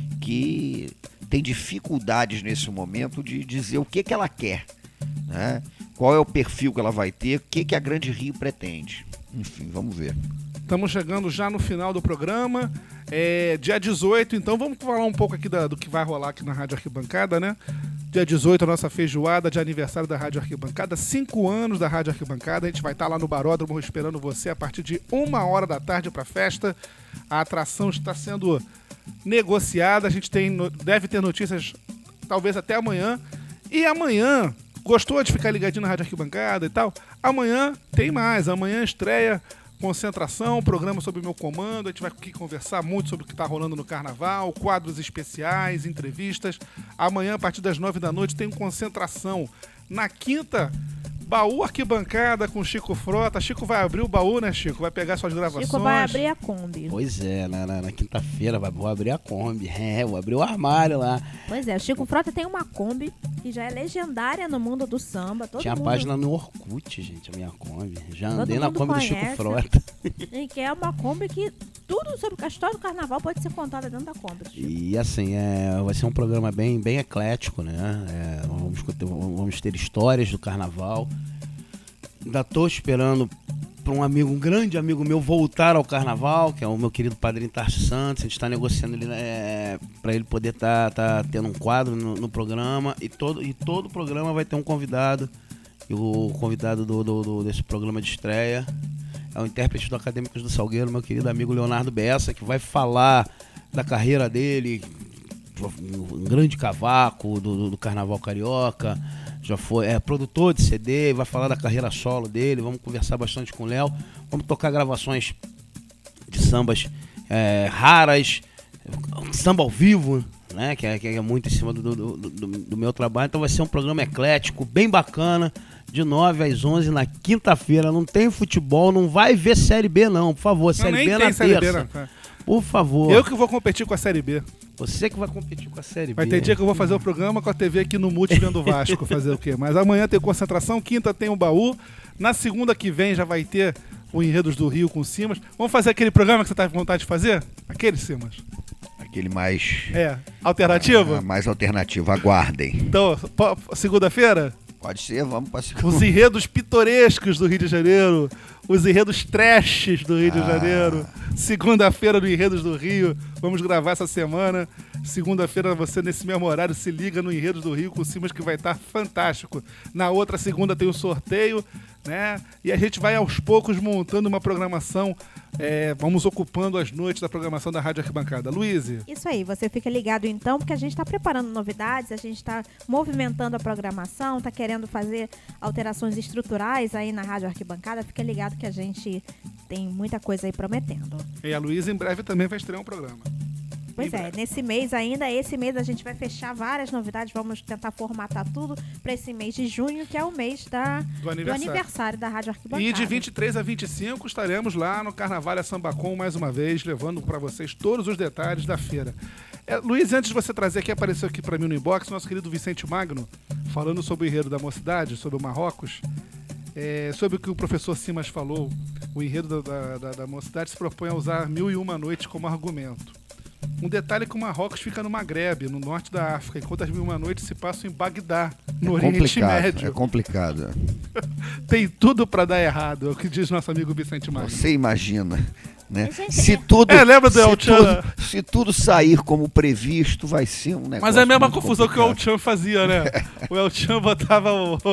que tem dificuldades nesse momento de dizer o que ela quer, né? Qual é o perfil que ela vai ter, o que a Grande Rio pretende. Enfim, vamos ver. Estamos chegando já no final do programa. Dia 18, então vamos falar um pouco aqui do que vai rolar aqui na Rádio Arquibancada, né? Dia 18, a nossa feijoada de aniversário da Rádio Arquibancada, 5 anos da Rádio Arquibancada. A gente vai estar lá no Baródromo esperando você a partir de 1h da tarde para a festa. A atração está sendo negociada, a gente deve ter notícias talvez até amanhã. E amanhã, gostou de ficar ligadinho na Rádio Arquibancada e tal? Amanhã tem mais, amanhã estreia concentração, programa sob o meu comando. A gente vai aqui conversar muito sobre o que está rolando no carnaval, quadros especiais, entrevistas. Amanhã, a partir das 9 da noite, tem concentração. Na quinta, baú arquibancada com Chico Frota. Chico vai abrir o baú, né, Chico? Vai pegar suas gravações. Chico vai abrir a Kombi. Pois é, na quinta-feira vou abrir a Kombi. Vou abrir o armário lá. Pois é, o Chico Frota tem uma Kombi que já é legendária no mundo do samba. Tinha página no Orkut, gente, a minha Kombi. Já andei na Kombi do Chico Frota. E que é uma Kombi que tudo sobre a história do carnaval pode ser contada dentro da Kombi. E assim, vai ser um programa bem eclético, né? Vamos ter histórias do carnaval. Ainda tô esperando para um grande amigo meu voltar ao carnaval, que é o meu querido padrinho Tarso Santos. A gente está negociando ele para ele poder tá tendo um quadro no programa, e todo programa vai ter um convidado. E o convidado desse programa de estreia é o intérprete do Acadêmicos do Salgueiro, meu querido amigo Leonardo Bessa, que vai falar da carreira dele, um grande cavaco do carnaval carioca. Já foi produtor de CD, vai falar da carreira solo dele. Vamos conversar bastante com o Léo. Vamos tocar gravações de sambas raras, samba ao vivo, né? Que é muito em cima do meu trabalho. Então vai ser um programa eclético, bem bacana, de 9 às 11 na quinta-feira. Não tem futebol, não vai ver Série B não, por favor. Série B na terça. Por favor. Eu que vou competir com a Série B. Você que vai competir com a Série B. Vai ter dia que eu vou fazer o programa com a TV aqui no Multi vendo o Vasco, fazer o quê? Mas amanhã tem concentração, quinta tem o baú, na segunda que vem já vai ter o Enredos do Rio com o Simas. Vamos fazer aquele programa que você tá com vontade de fazer? Aquele, Simas? Aquele mais... alternativo? Mais alternativo, aguardem. Então, segunda-feira? Pode ser, vamos para segunda. Os enredos pitorescos do Rio de Janeiro, os enredos trashes do Rio de Janeiro. Segunda-feira no Enredos do Rio, vamos gravar essa semana. Segunda-feira você nesse mesmo horário se liga no Enredos do Rio com o Simas, que vai estar fantástico. Na outra segunda tem o sorteio, né? E a gente vai aos poucos montando uma programação. Vamos ocupando as noites da programação da Rádio Arquibancada. Luiz? Isso aí, você fica ligado então, porque a gente está preparando novidades, a gente está movimentando a programação, está querendo fazer alterações estruturais aí na Rádio Arquibancada. Fica ligado que a gente tem muita coisa aí prometendo. E a Luiz em breve também vai estrear um programa. Pois é, esse mês a gente vai fechar várias novidades, vamos tentar formatar tudo para esse mês de junho, que é o mês do aniversário da Rádio Arquibancada. E de 23 a 25 estaremos lá no Carnaval Sambacom mais uma vez, levando para vocês todos os detalhes da feira. Luiz, antes de você trazer aqui, apareceu aqui para mim no inbox, nosso querido Vicente Magno, falando sobre o enredo da mocidade, sobre o Marrocos, sobre o que o professor Simas falou. O enredo da mocidade se propõe a usar 1001 noites como argumento. Um detalhe é que o Marrocos fica no Magrebe, no norte da África, enquanto as 1001 noites se passam em Bagdá, no Oriente Médio. É complicado. Tem tudo para dar errado, é o que diz nosso amigo Vicente Magno. Você imagina, né? Se lembra do El Chan? Se tudo sair como previsto, vai ser um negócio. Mas é a mesma confusão que o El Chan fazia, né? O El Chan botava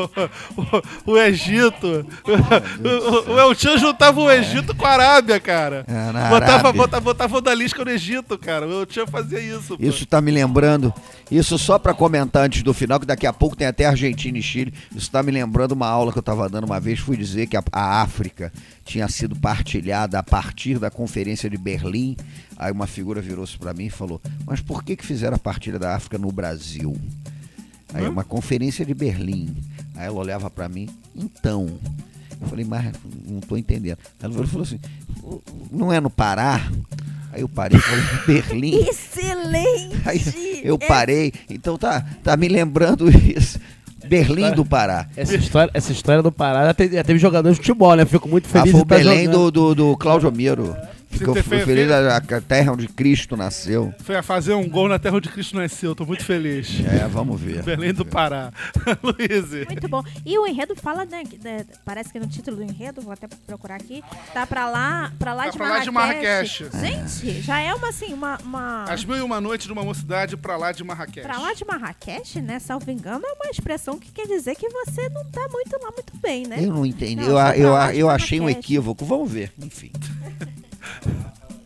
o Egito. O El Chan juntava o Egito com a Arábia, cara. Botava odalisca no Egito, cara. O El Chan fazia isso. Isso tá me lembrando. Isso só para comentar antes do final, que daqui a pouco tem até Argentina e Chile. Isso tá me lembrando uma aula que eu tava dando uma vez. Fui dizer que a África tinha sido partilhada a partir da Conferência de Berlim. Aí uma figura virou-se para mim e falou: mas por que fizeram a partilha da África no Brasil? Aí uma Conferência de Berlim. Aí ela olhava para mim: então. Eu falei: mas não tô entendendo. Ela falou assim: não é no Pará? Aí eu parei e falei: Berlim. Excelente! Aí eu parei. Então tá me lembrando isso. Berlim do Pará. Essa história do Pará já teve jogadores de futebol, né? Fico muito feliz foi o Belém do Cláudio Miro. Ficou feliz a terra onde Cristo nasceu. Foi a fazer um gol na terra onde Cristo nasceu. Tô muito feliz. Vamos ver. Belém do Pará. Luiz. Muito bom. E o enredo fala, né? Parece que no título do enredo, vou até procurar aqui, tá pra lá de Marrakech. Gente, já é uma... As 1001 noites de uma mocidade pra lá de Marrakech. Pra lá de Marrakech, né? Salvo engano, é uma expressão que quer dizer que você não tá muito lá muito bem, né? Eu não entendi. Eu achei um equívoco. Vamos ver. Enfim.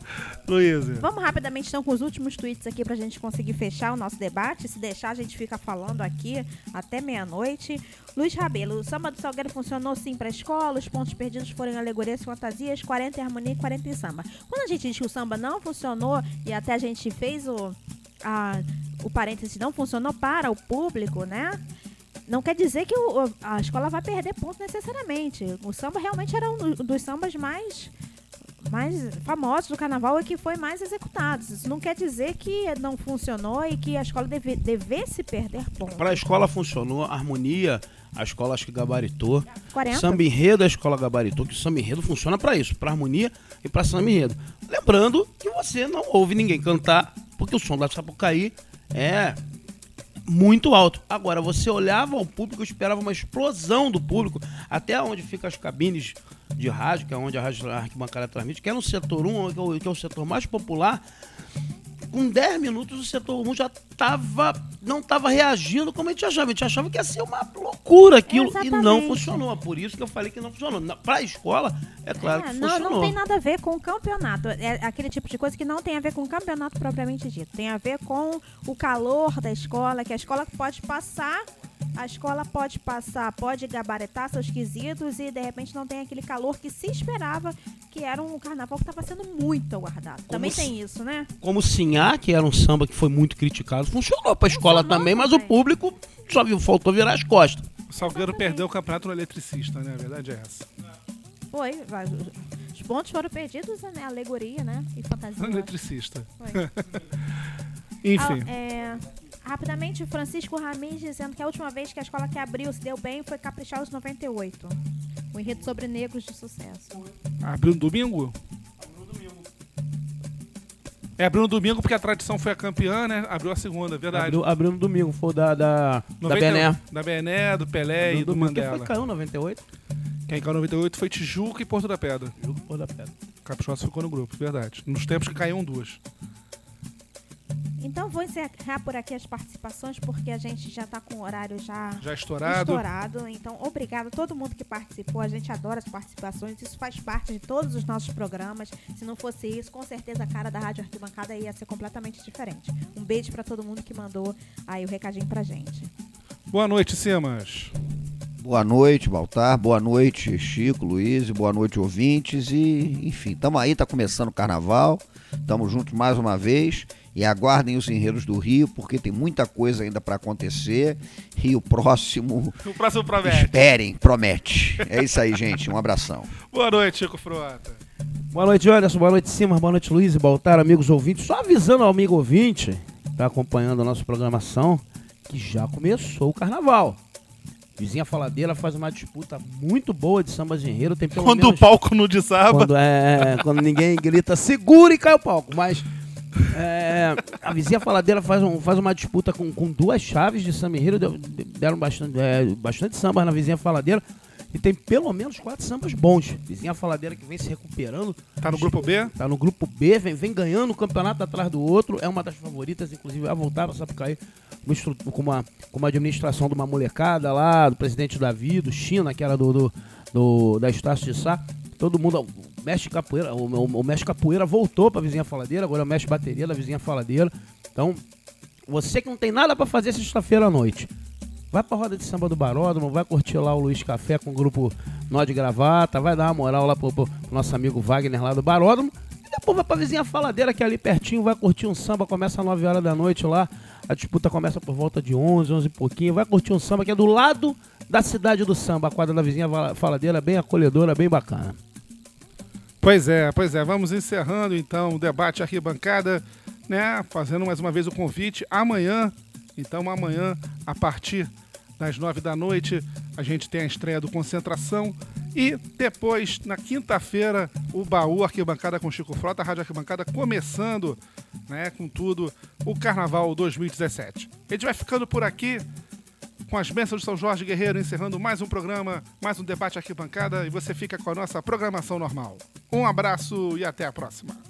Luísa. Vamos rapidamente então com os últimos tweets aqui pra gente conseguir fechar o nosso debate. Se deixar, a gente fica falando aqui até meia-noite. Luiz Rabelo, o samba do Salgueiro funcionou sim pra escola, os pontos perdidos foram em alegorias e fantasias, 40 em harmonia e 40 em samba. Quando a gente diz que o samba não funcionou, e até a gente fez o parênteses, não funcionou para o público, né? Não quer dizer que a escola vai perder ponto necessariamente. O samba realmente era um dos sambas mais famosos do carnaval e que foi mais executado. Isso não quer dizer que não funcionou e que a escola devesse perder pontos. Para a escola funcionou, a harmonia, a escola acho que gabaritou. 40. Samba enredo, a escola gabaritou, que o samba enredo funciona para isso, para harmonia e para samba enredo. Lembrando que você não ouve ninguém cantar, porque o som da Sapucaí é muito alto. Agora, você olhava o público, esperava uma explosão do público, até onde ficam as cabines de rádio, que é onde a Rádio Arquibancada transmite, que é no setor 1, que é o setor mais popular. Com 10 minutos o setor 1 já não estava reagindo como a gente achava. A gente achava que ia ser uma loucura aquilo. Exatamente. E não funcionou. Por isso que eu falei que não funcionou. Para a escola, é claro que funcionou. Não tem nada a ver com o campeonato. É aquele tipo de coisa que não tem a ver com o campeonato propriamente dito. Tem a ver com o calor da escola, que a escola pode passar. A escola pode gabaritar seus quesitos e de repente não tem aquele calor que se esperava, que era um carnaval que estava sendo muito aguardado. Também tem isso, né? Como o Sinhá, que era um samba que foi muito criticado, funcionou para a escola também, mas o público só faltou virar as costas. O Salgueiro perdeu o campeonato no eletricista, né? A verdade é essa. Foi. Os pontos foram perdidos, né? Alegoria, né? E fantasia. No eletricista. Foi. Enfim. Rapidamente, o Francisco Ramis dizendo que a última vez que a escola que abriu se deu bem foi Caprichar os 98. O enredo sobre negros de sucesso. Abriu no domingo? Abriu no domingo porque a tradição foi a campeã, né? Abriu a segunda, verdade. Abriu no domingo, foi da Bené. Da Bené, do Pelé e do Mandela. Quem foi que caiu 98? Quem caiu 98 foi Tijuca e Porto da Pedra. Tijuca e Porto da Pedra. Caprichosa ficou no grupo, verdade. Nos tempos que caíam duas. Então vou encerrar por aqui as participações, porque a gente já está com o horário já estourado. Então, obrigado a todo mundo que participou. A gente adora as participações. Isso faz parte de todos os nossos programas. Se não fosse isso, com certeza a cara da Rádio Arquibancada ia ser completamente diferente. Um beijo para todo mundo que mandou aí o recadinho pra gente. Boa noite, Simas. Boa noite, Baltar. Boa noite, Chico, Luiz. Boa noite, ouvintes. E, enfim, estamos aí, tá começando o carnaval. Estamos juntos mais uma vez. E aguardem os enredos do Rio, porque tem muita coisa ainda para acontecer. Rio próximo. O próximo promete. Esperem, promete. É isso aí, gente. Um abração. Boa noite, Chico Frota. Boa noite, Anderson. Boa noite, Simas. Boa noite, Luiz e Baltar, amigos ouvintes. Só avisando ao amigo ouvinte que está acompanhando a nossa programação que já começou o carnaval. Vizinha Faladeira faz uma disputa muito boa de sambas de enredo. Tem pelo quando menos, o palco não desaba. Quando ninguém grita, segura e cai o palco. Mas a Vizinha Faladeira faz uma disputa com duas chaves de samba enredo. Deram bastante samba na Vizinha Faladeira. E tem pelo menos 4 sambas bons. Vizinha Faladeira que vem se recuperando. Tá no grupo B? Tá no grupo B, vem ganhando um campeonato atrás do outro. É uma das favoritas, inclusive, a voltar para Sapucaí com uma administração de uma molecada lá, do presidente Davi, do China, que era da Estácio de Sá. Todo mundo, o mestre Capoeira voltou pra Vizinha Faladeira, agora é o mestre bateria da Vizinha Faladeira. Então, você que não tem nada pra fazer sexta-feira à noite, vai pra roda de samba do Baródromo, vai curtir lá o Luiz Café com o grupo Nó de Gravata, vai dar uma moral lá pro nosso amigo Wagner lá do Baródromo, e depois vai pra Vizinha Faladeira, que é ali pertinho, vai curtir um samba, começa às 9 horas da noite lá, a disputa começa por volta de 11 e pouquinho, vai curtir um samba que é do lado da cidade do samba, a quadra da Vizinha Faladeira, bem acolhedora, bem bacana. Pois é, vamos encerrando então o debate Arquibancada, né, fazendo mais uma vez o convite, amanhã, a partir das 9 da noite, a gente tem a estreia do Concentração e depois, na quinta-feira, o Baú Arquibancada com Chico Frota, a Rádio Arquibancada começando, né, com tudo, o Carnaval 2017. A gente vai ficando por aqui, com as bênçãos de São Jorge Guerreiro, encerrando mais um programa, mais um debate Arquibancada, e você fica com a nossa programação normal. Um abraço e até a próxima.